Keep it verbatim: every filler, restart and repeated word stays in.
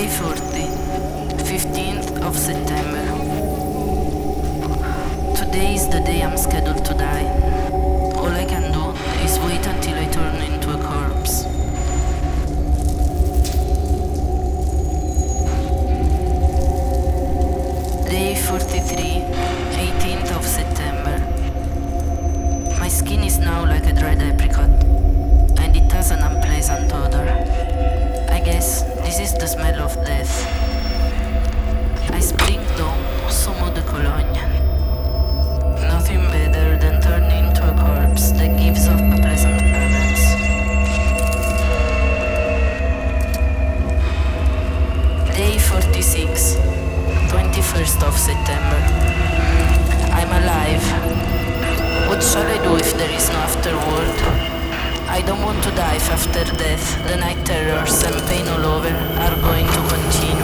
forty, fifteenth of September. Today is the day I'm scheduled to die. All I can do is wait until I turn into a corpse. Day forty-three, eighteenth of September. My skin is now like a dried apricot, and it has an unpleasant odor. I guess this is the smell of death. I spring down some eau de cologne. Nothing better than turning into a corpse that gives off a pleasant fragrance. Day forty-six, twenty-first of September. I'm alive. What shall I do if there is no afterworld? I don't want to die if after death the night terrors and pain all over are going to continue.